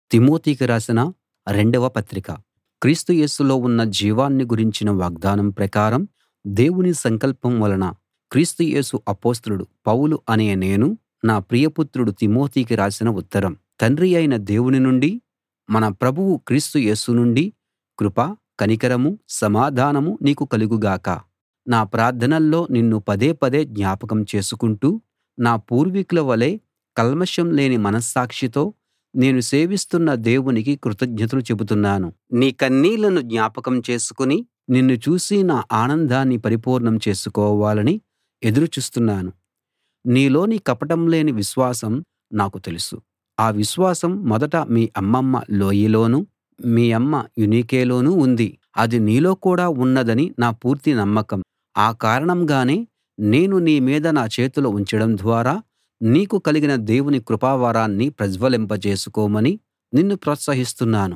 తిమోతికి రాసిన రెండవ పత్రిక. క్రీస్తు యేసులో ఉన్న జీవాన్ని గురించిన వాగ్దానం ప్రకారం దేవుని సంకల్పం వలన క్రీస్తు యేసు అపొస్తలుడు పౌలు అనే నేను నా ప్రియపుత్రుడు తిమోతికి రాసిన ఉత్తరం. తండ్రి అయిన దేవుని నుండీ మన ప్రభువు క్రీస్తు యేసు నుండీ కృప, కనికరము, సమాధానం నీకు కలుగు గాక. నా ప్రార్థనల్లో నిన్ను పదే పదే జ్ఞాపకం చేసుకుంటూ నా పూర్వీకుల వలే కల్మషం లేని మనస్సాక్షితో నేను సేవిస్తున్న దేవునికి కృతజ్ఞతలు చెబుతున్నాను. నీ కన్నీళ్లను జ్ఞాపకం చేసుకుని నిన్ను చూసి నా ఆనందాన్ని పరిపూర్ణం చేసుకోవాలని ఎదురు చూస్తున్నాను. నీలోని కపటం లేని విశ్వాసం నాకు తెలుసు. ఆ విశ్వాసం మొదట మీ అమ్మమ్మ లోయిలోనూ మీ అమ్మ యూనీకెలోనూ ఉంది. అది నీలో కూడా ఉన్నదని నా పూర్తి నమ్మకం. ఆ కారణంగానే నేను నీ మీద నా చేతులు ఉంచడం ద్వారా నీకు కలిగిన దేవుని కృపావరాన్ని ప్రజ్వలింపజేసుకోమని నిన్ను ప్రోత్సహిస్తున్నాను.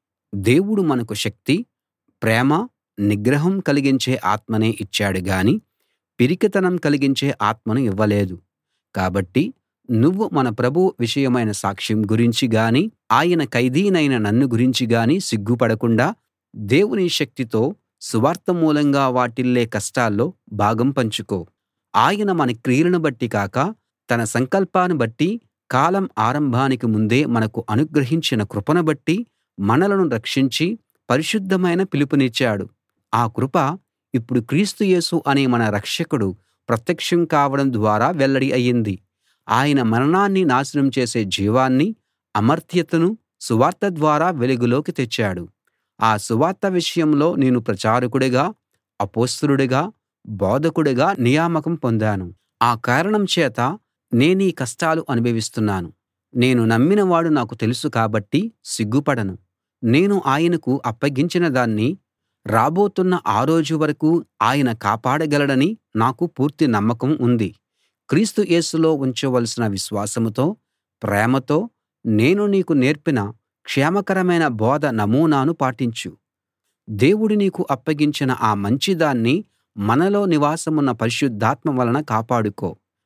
దేవుడు మనకు శక్తి, ప్రేమ, నిగ్రహం కలిగించే ఆత్మనే ఇచ్చాడు గాని పిరికితనం కలిగించే ఆత్మను ఇవ్వలేదు. కాబట్టి నువ్వు మన ప్రభువు విషయమైన సాక్ష్యం గురించి గానీ ఆయన ఖైదీనైన నన్ను గురించి గానీ సిగ్గుపడకుండా దేవుని శక్తితో సువార్త మూలంగా వాటిల్లే కష్టాల్లో భాగం పంచుకో. ఆయన మన క్రియలను బట్టి కాక తన సంకల్పాన్ని బట్టి కాలం ఆరంభానికి ముందే మనకు అనుగ్రహించిన కృపను బట్టి మనలను రక్షించి పరిశుద్ధమైన పిలుపునిచ్చాడు. ఆ కృప ఇప్పుడు క్రీస్తు యేసు అనే మన రక్షకుడు ప్రత్యక్షం కావడం ద్వారా వెల్లడి అయింది. ఆయన మరణాన్ని నాశనం చేసే జీవాన్ని, అమర్త్యతను సువార్త ద్వారా వెలుగులోకి తెచ్చాడు. ఆ సువార్త విషయంలో నేను ప్రచారకుడిగా, అపొస్తలుడిగా, బోధకుడిగా నియామకం పొందాను. ఆ కారణం చేత నేనీ కష్టాలు అనుభవిస్తున్నాను. నేను నమ్మినవాడు నాకు తెలుసు కాబట్టి సిగ్గుపడను. నేను ఆయనకు అప్పగించిన దాన్ని రాబోతున్న ఆ రోజు వరకూ ఆయన కాపాడగలడని నాకు పూర్తి నమ్మకం ఉంది. క్రీస్తు యేసులో ఉంచవలసిన విశ్వాసంతో, ప్రేమతో నేను నీకు నేర్పిన క్షేమకరమైన బోధ నమూనాను పాటించు. దేవుడు నీకు అప్పగించిన ఆ మంచిదాన్ని మనలో నివాసమున్న పరిశుద్ధాత్మ వలన కాపాడుకో.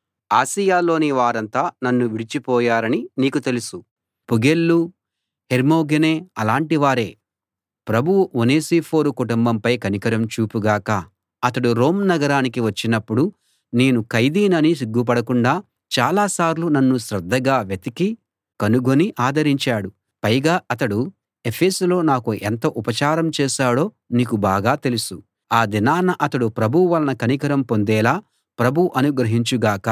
ఆసియలోని వారంతా నన్ను విడిచిపోయారని నీకు తెలుసు. పుగెల్లు, హెర్మోగెనే అలాంటి వారే. ప్రభువు ఒనేసిఫోరు కుటుంబంపై కనికరం చూపు గాక. అతడు రోమ్ నగరానికి వచ్చినప్పుడు నేను ఖైదీనని సిగ్గుపడకుండా చాలాసార్లు నన్ను శ్రద్ధగా వెతికి కనుగొని ఆదరించాడు. పైగా అతడు ఎఫెసులో నాకు ఎంత ఉపచారం చేశాడో నీకు బాగా తెలుసు. ఆ దినాన అతడు ప్రభువు వలన కనికరం పొందేలా ప్రభువు అనుగ్రహించు గాక.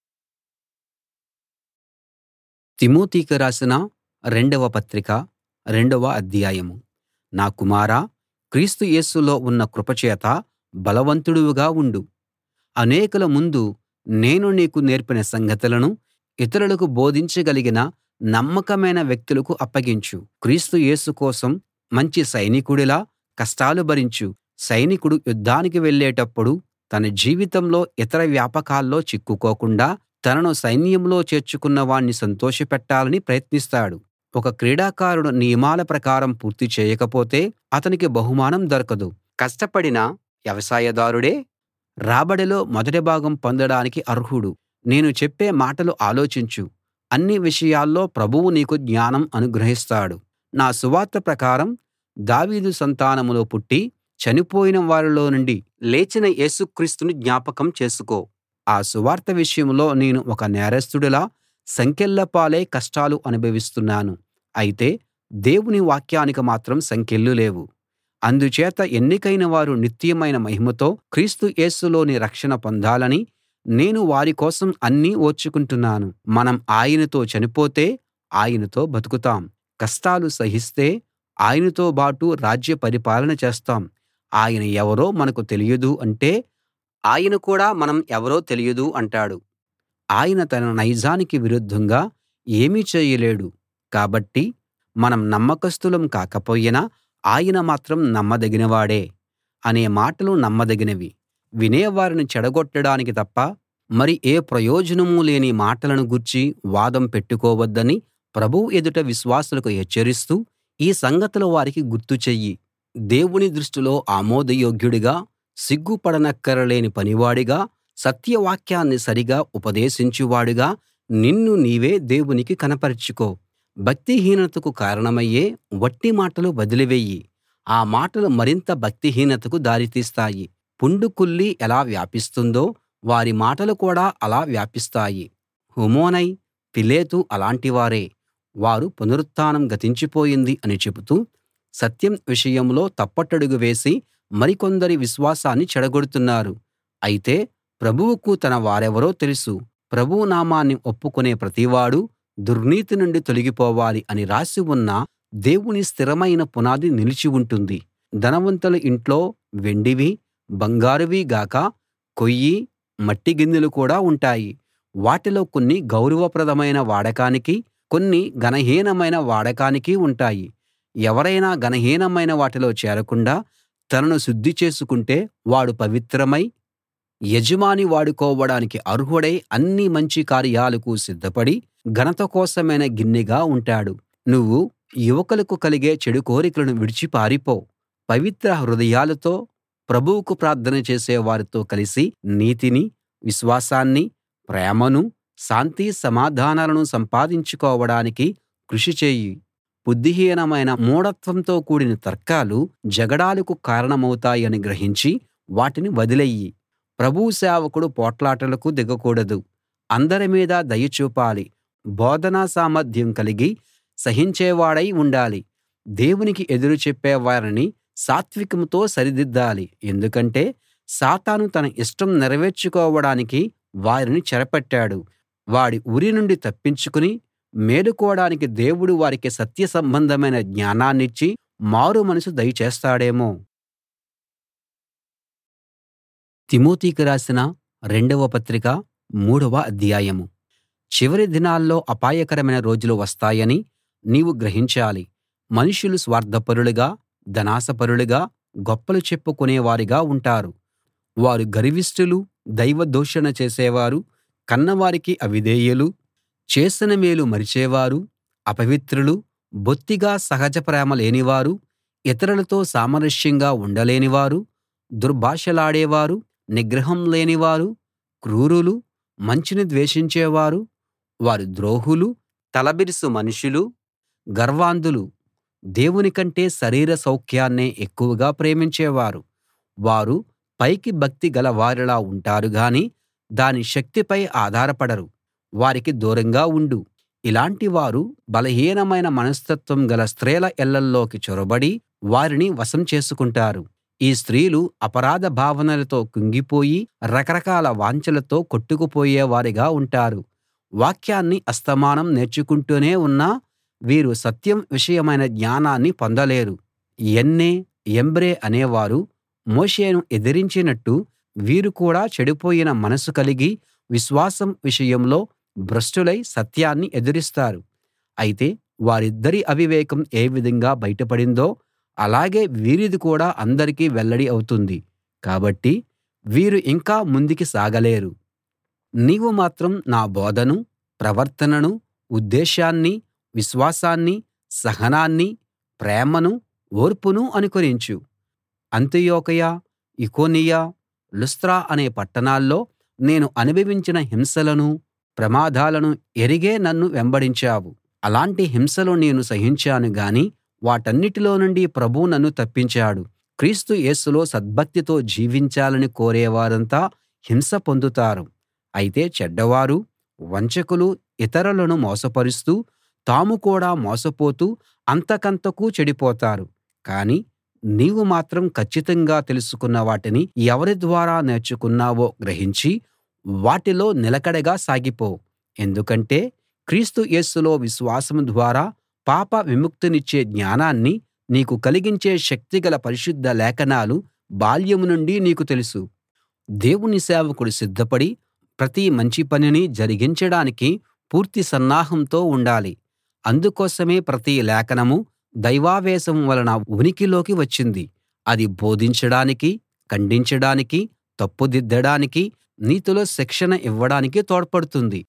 తిమోతికి రాసిన రెండవ పత్రిక, రెండవ అధ్యాయం. నా కుమారా, క్రీస్తు యేసులో ఉన్న కృపచేత బలవంతుడివిగా ఉండు. అనేకుల ముందు నేను నీకు నేర్పిన సంగతులను ఇతరులకు బోధించగలిగిన నమ్మకమైన వ్యక్తులకు అప్పగించు. క్రీస్తు యేసు కోసం మంచి సైనికుడిలా కష్టాలు భరించు. సైనికుడు యుద్ధానికి వెళ్ళేటప్పుడు తన జీవితంలో ఇతర వ్యాపకాల్లో చిక్కుకోకుండా తనను సైన్యంలో చేర్చుకున్న వాణ్ణి సంతోషపెట్టాలని ప్రయత్నిస్తాడు. ఒక క్రీడాకారుడు నియమాల ప్రకారం పూర్తి చేయకపోతే అతనికి బహుమానం దొరకదు. కష్టపడిన వ్యవసాయదారుడే రాబడిలో మొదటి భాగం పొందడానికి అర్హుడు. నేను చెప్పే మాటలు ఆలోచించు. అన్ని విషయాల్లో ప్రభువు నీకు జ్ఞానం అనుగ్రహిస్తాడు. నా సువార్త ప్రకారం దావీదు సంతానంలో పుట్టి చనిపోయిన వారిలో నుండి లేచిన యేసుక్రీస్తుని జ్ఞాపకం చేసుకో. ఆ సువార్త విషయంలో నేను ఒక నేరస్తుడిలా సంకెళ్ళ పాలై కష్టాలు అనుభవిస్తున్నాను. అయితే దేవుని వాక్యానికి మాత్రం సంకెళ్ళు లేవు. అందుచేత ఎన్నికైన వారు నిత్యమైన మహిమతో క్రీస్తు యేసులోని రక్షణ పొందాలని నేను వారి కోసం అన్నీ ఓర్చుకుంటున్నాను. మనం ఆయనతో చనిపోతే ఆయనతో బతుకుతాం. కష్టాలు సహిస్తే ఆయనతో బాటు రాజ్య పరిపాలన చేస్తాం. ఆయన ఎవరో మనకు తెలియదు అంటే ఆయన కూడా మనం ఎవరో తెలియదు అంటాడు. ఆయన తన నైజానికి విరుద్ధంగా ఏమీ చేయలేడు. కాబట్టి మనం నమ్మకస్తులం కాకపోయినా ఆయన మాత్రం నమ్మదగినవాడే అనే మాటలు నమ్మదగినవి. వినేవారిని చెడగొట్టడానికి తప్ప మరి ఏ ప్రయోజనం లేని మాటలను గూర్చి వాదం పెట్టుకోవద్దని ప్రభువు ఎదుట విశ్వాసులకు హెచ్చరిస్తూ ఈ సంగతులు వారికి గుర్తు చెయ్యి. దేవుని దృష్టిలో ఆమోదయోగ్యుడిగా, సిగ్గుపడనక్కరలేని పనివాడిగా, సత్యవాక్యాన్ని సరిగా ఉపదేశించువాడుగా నిన్ను నీవే దేవునికి కనపరచుకో. భక్తిహీనతకు కారణమయ్యే వట్టి మాటలు వదిలివెయ్యి. ఆ మాటలు మరింత భక్తిహీనతకు దారితీస్తాయి. పుండు కుళ్ళి ఎలా వ్యాపిస్తుందో వారి మాటలు కూడా అలా వ్యాపిస్తాయి. హుమెనై, ఫిలేతు అలాంటివారే. వారు పునరుత్థానం గతించిపోయింది అని చెబుతూ సత్యం విషయంలో తప్పటడుగు వేసి మరికొందరి విశ్వాసాన్ని చెడగొడుతున్నారు. అయితే ప్రభువుకు తన వారెవరో తెలుసు. ప్రభువు నామాన్ని ఒప్పుకునే ప్రతివాడూ దుర్నీతి నుండి తొలగిపోవాలి అని రాసి ఉన్న దేవుని స్థిరమైన పునాది నిలిచి ఉంటుంది. ధనవంతుల ఇంట్లో వెండివి, బంగారువి గాక కొయ్యి, మట్టి గిన్నెలు కూడా ఉంటాయి. వాటిలో కొన్ని గౌరవప్రదమైన వాడకానికీ, కొన్ని ఘనహీనమైన వాడకానికీ ఉంటాయి. ఎవరైనా ఘనహీనమైన వాటిలో చేరకుండా తనను శుద్ధి చేసుకుంటే వాడు పవిత్రమై యజమాని వాడుకోవడానికి అర్హుడై అన్ని మంచి కార్యాలకు సిద్ధపడి ఘనత కోసమైన గిన్నెగా ఉంటాడు. నువ్వు యువకులకు కలిగే చెడు కోరికలను విడిచి పారిపో. పవిత్ర హృదయాలతో ప్రభువుకు ప్రార్థన చేసే వారితో కలిసి నీతిని, విశ్వాసాన్ని, ప్రేమను, శాంతి సమాధానాలను సంపాదించుకోవడానికి కృషి చెయ్యి. బుద్ధిహీనమైన మూఢత్వంతో కూడిన తర్కాలు జగడాలకు కారణమవుతాయని గ్రహించి వాటిని వదిలెయ్యి. ప్రభువు సేవకుడు పోట్లాటలకు దిగకూడదు. అందరి మీద దయ చూపాలి. బోధనా సామర్థ్యం కలిగి సహించేవాడై ఉండాలి. దేవునికి ఎదురు చెప్పే వారిని సాత్వికంతో సరిదిద్దాలి. ఎందుకంటే సాతాను తన ఇష్టం నెరవేర్చుకోవడానికి వారిని చెరపట్టాడు. వాడి ఉరి నుండి తప్పించుకుని మేలుకోడానికి దేవుడు వారికి సత్య సంబంధమైన జ్ఞానాన్నిచ్చి మారు మనసు దయచేస్తాడేమో. తిమోతికి రాసిన రెండవ పత్రిక 3వ అధ్యాయం. చివరి దినాల్లో అపాయకరమైన రోజులు వస్తాయని నీవు గ్రహించాలి. మనుషులు స్వార్థపరులుగా, ధనాశపరులుగా, గొప్పలు చెప్పుకునేవారిగా ఉంటారు. వారు గర్విష్ఠులు, దైవదూషణ చేసేవారు, కన్నవారికి అవిధేయులు, చేసిన మేలు మరిచేవారు, అపవిత్రులు, బొత్తిగా సహజ ప్రేమ లేనివారు, ఇతరులతో సామరస్యంగా ఉండలేనివారు, దుర్భాషలాడేవారు, నిగ్రహం లేనివారు, క్రూరులు, మంచిని ద్వేషించేవారు, వారు ద్రోహులు, తలబిరుసు మనుషులు, గర్వాంధులు, దేవుని కంటే శరీర సౌఖ్యాన్నే ఎక్కువగా ప్రేమించేవారు. వారు పైకి భక్తి గలవారిలా ఉంటారు గాని దాని శక్తిపై ఆధారపడరు. వారికి దూరంగా ఉండు. ఇలాంటి వారు బలహీనమైన మనస్తత్వం గల స్త్రీల ఇళ్ళల్లోకి చొరబడి వారిని వశం చేసుకుంటారు. ఈ స్త్రీలు అపరాధ భావనలతో కుంగిపోయి రకరకాల వాంఛలతో కొట్టుకుపోయేవారిగా ఉంటారు. వాక్యాన్ని అస్తమానం నేర్చుకుంటూనే ఉన్నా వీరు సత్యం విషయమైన జ్ఞానాన్ని పొందలేరు. యన్నే, యంబ్రే అనేవారు మోషేను ఎదిరించినట్టు వీరు కూడా చెడిపోయిన మనసు కలిగి విశ్వాసం విషయంలో భ్రష్టులై సత్యాన్ని ఎదిరిస్తారు. అయితే వారిద్దరి అవివేకం ఏ విధంగా బయటపడిందో అలాగే వీరిది కూడా అందరికీ వెల్లడి అవుతుంది. కాబట్టి వీరు ఇంకా ముందుకి సాగలేరు. నీవు మాత్రం నా బోధను, ప్రవర్తనను, ఉద్దేశాన్ని, విశ్వాసాన్ని, సహనాన్ని, ప్రేమను, ఓర్పును అనుకరించు. అంతియొకయ, ఇకోనియ, లుస్త్ర అనే పట్టణాల్లో నేను అనుభవించిన హింసలనూ, ప్రమాదాలను ఎరిగే నన్ను వెంబడించావు. అలాంటి హింసలు నేను సహించాను గాని వాటన్నిటిలో నుండి ప్రభువు నన్ను తప్పించాడు. క్రీస్తు యేసులో సద్భక్తితో జీవించాలని కోరేవారంతా హింస పొందుతారు. అయితే చెడ్డవారు, వంచకులు ఇతరులను మోసపరుస్తూ తాము కూడా మోసపోతూ అంతకంతకూ చెడిపోతారు. కానీ నీవు మాత్రం కచ్చితంగా తెలుసుకున్న వాటిని ఎవరి ద్వారా నేర్చుకున్నావో గ్రహించి వాటిలో నిలకడగా సాగిపో. ఎందుకంటే క్రీస్తు యేసులో విశ్వాసం ద్వారా పాప విముక్తినిచ్చే జ్ఞానాన్ని నీకు కలిగించే శక్తిగల పరిశుద్ధ లేఖనాలు బాల్యం నుండి నీకు తెలుసు. దేవుని సేవకుడు సిద్ధపడి ప్రతి మంచి పనిని జరిగించడానికి పూర్తి సన్నాహంతో ఉండాలి. అందుకోసమే ప్రతి లేఖనమూ దైవావేశం వలన ఉనికిలోకి వచ్చింది. అది బోధించడానికి, ఖండించడానికి, తప్పుదిద్దడానికి, నీతిలో శిక్షణ ఇవ్వడానికి తోడ్పడుతుంది.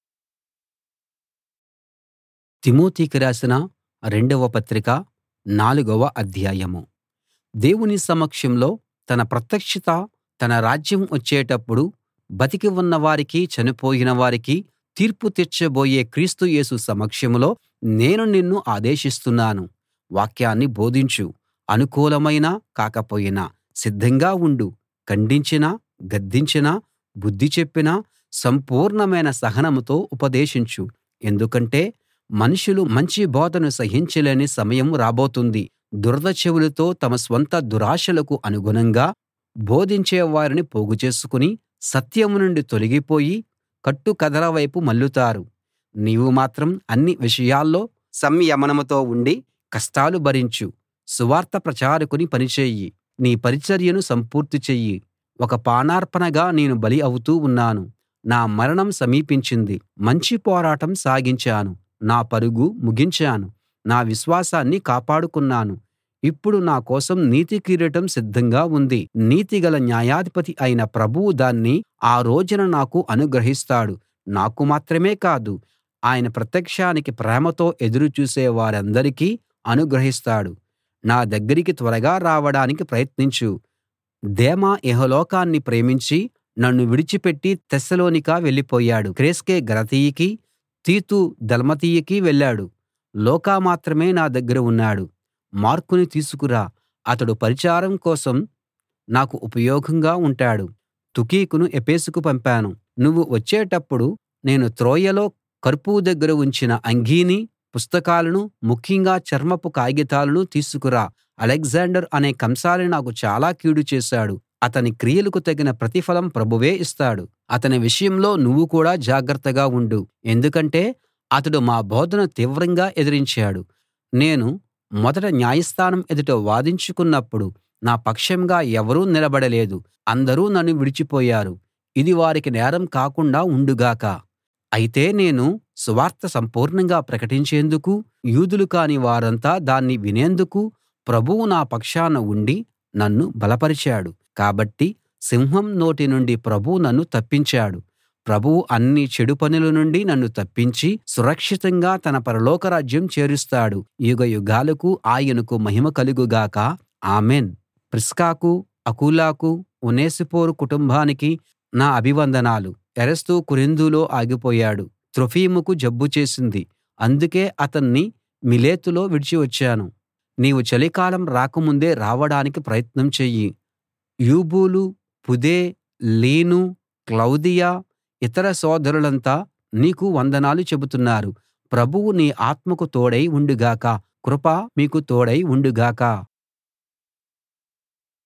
తిమోతికి రాసిన రెండవ పత్రిక 4వ అధ్యాయం. దేవుని సమక్షంలో తన ప్రత్యక్షత, తన రాజ్యం వచ్చేటప్పుడు బతికి ఉన్న వారికీ చనిపోయిన వారికీ తీర్పు తీర్చబోయే క్రీస్తు యేసు సమక్షంలో నేను నిన్ను ఆదేశిస్తున్నాను. వాక్యాన్ని బోధించు. అనుకూలమైనా కాకపోయినా సిద్ధంగా ఉండు. ఖండించినా, గద్దించినా, బుద్ధి చెప్పినా సంపూర్ణమైన సహనంతో ఉపదేశించు. ఎందుకంటే మనుషులు మంచి బోధను సహించలేని సమయం రాబోతుంది. దురద చెవులతో తమ స్వంత దురాశలకు అనుగుణంగా బోధించే వారిని పోగుచేసుకుని సత్యం నుండి తొలగిపోయి కట్టుకథల వైపు మళ్ళుతారు. నీవు మాత్రం అన్ని విషయాల్లో సంయమనంతో ఉండి కష్టాలు భరించు. సువార్త ప్రచారకుని పని చెయ్యి. నీ పరిచర్యను సంపూర్తి చెయ్యి. ఒక పానార్పణగా నేను బలి అవుతూ ఉన్నాను. నా మరణం సమీపించింది. మంచి పోరాటం సాగించాను. నా పరుగు ముగించాను. నా విశ్వాసాన్ని కాపాడుకున్నాను. ఇప్పుడు నా కోసం నీతి కిరీటం సిద్ధంగా ఉంది. నీతిగల న్యాయాధిపతి అయిన ప్రభువు దాన్ని ఆ రోజున నాకు అనుగ్రహిస్తాడు. నాకు మాత్రమే కాదు, ఆయన ప్రత్యక్షానికి ప్రేమతో ఎదురు చూసే వారందరికీ అనుగ్రహిస్తాడు. నా దగ్గరికి త్వరగా రావడానికి ప్రయత్నించు. దేమా ఇహలోకాన్ని ప్రేమించి నన్ను విడిచిపెట్టి తెస్సలోనిక వెళ్ళిపోయాడు. క్రేస్కే గలతీయకి, తీతు దల్మతీయకి వెళ్ళాడు. లూకా మాత్రమే నా దగ్గర ఉన్నాడు. మార్కుని తీసుకురా. అతడు పరిచారం కోసం నాకు ఉపయోగంగా ఉంటాడు. తుకికును ఎఫెసుకు పంపాను. నువ్వు వచ్చేటప్పుడు నేను త్రోయలో కర్పు దగ్గర ఉంచిన అంగీనీ, పుస్తకాలనూ, ముఖ్యంగా చర్మపు కాగితాలనూ తీసుకురా. అలెగ్జాండర్ అనే కంసాలి నాకు చాలా కీడు చేశాడు. అతని క్రియలకు తగిన ప్రతిఫలం ప్రభువే ఇస్తాడు. అతని విషయంలో నువ్వు కూడా జాగ్రత్తగా ఉండు. ఎందుకంటే అతడు మా బోధను తీవ్రంగా ఎదిరించాడు. నేను మొదట న్యాయస్థానం ఎదుట వాదించుకున్నప్పుడు నా పక్షంగా ఎవరూ నిలబడలేదు. అందరూ నన్ను విడిచిపోయారు. ఇది వారికి నేరం కాకుండా ఉండుగాక. అయితే నేను సువార్త సంపూర్ణంగా ప్రకటించేందుకు యూదులు కాని వారంతా దాన్ని వినేందుకు ప్రభువు నా పక్షాన ఉండి నన్ను బలపరిచాడు. కాబట్టి సింహం నోటి నుండి ప్రభువు నన్ను తప్పించాడు. ప్రభువు అన్ని చెడు పనుల నుండి నన్ను తప్పించి సురక్షితంగా తన పరలోక రాజ్యం చేరుస్తాడు. యుగయుగాలకు ఆయనకు మహిమ కలుగు గాక. ఆమేన్. ప్రిస్కాకు, అకులకు, ఒనేసిఫోరు కుటుంబానికి నా అభివందనాలు. ఎరస్తు కొరింథులో ఆగిపోయాడు. త్రోఫిముకు జబ్బు చేసింది. అందుకే అతన్ని మిలేతులో విడిచి వచ్చాను. నీవు చలికాలం రాకముందే రావడానికి ప్రయత్నం చెయ్యి. యూబూలు, పుదే, లీను, క్లౌదియ, ఇతర సోదరులంతా నీకు వందనాలు చెబుతున్నారు. ప్రభువు నీ ఆత్మకు తోడై ఉండుగాక. కృప మీకు తోడై ఉండుగాక.